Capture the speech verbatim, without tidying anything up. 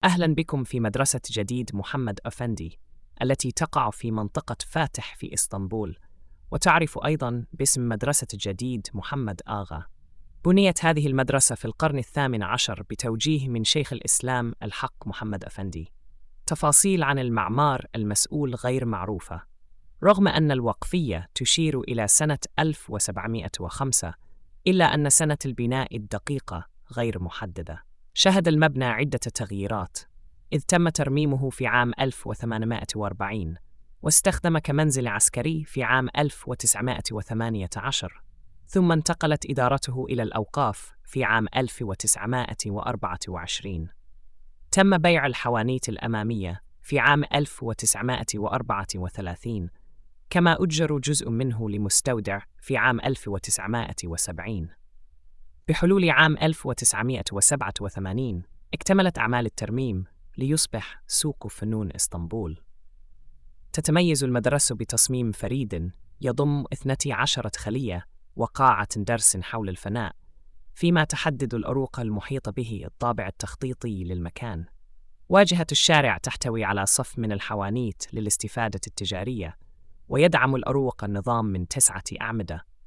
أهلاً بكم في مدرسة جديد محمد أفندي التي تقع في منطقة فاتح في إسطنبول، وتعرف أيضاً باسم مدرسة جديد محمد آغا. بنيت هذه المدرسة في القرن الثامن عشر بتوجيه من شيخ الإسلام الحق محمد أفندي. تفاصيل عن المعمار المسؤول غير معروفة، رغم أن الوقفية تشير إلى سنة ألف وسبعمائة وخمسة، إلا أن سنة البناء الدقيقة غير محددة. شهد المبنى عدة تغييرات، إذ تم ترميمه في عام ألف وثمانمائة وأربعين، واستخدم كمنزل عسكري في عام ألف وتسعمائة وثمانية عشر، ثم انتقلت إدارته إلى الأوقاف في عام ألف وتسعمائة وأربعة وعشرين. تم بيع الحوانيت الأمامية في عام ألف وتسعمائة وأربعة وثلاثين، كما أجر جزء منه لمستودع في عام ألف وتسعمائة وسبعين. بحلول عام ألف وتسعمائة وسبعة وثمانين اكتملت أعمال الترميم ليصبح سوق فنون إسطنبول. تتميز المدرسة بتصميم فريد يضم اثنتي عشرة خلية وقاعة درس حول الفناء، فيما تحدد الأروقة المحيطة به الطابع التخطيطي للمكان. واجهة الشارع تحتوي على صف من الحوانيت للاستفادة التجارية، ويدعم الأروقة النظام من تسعة أعمدة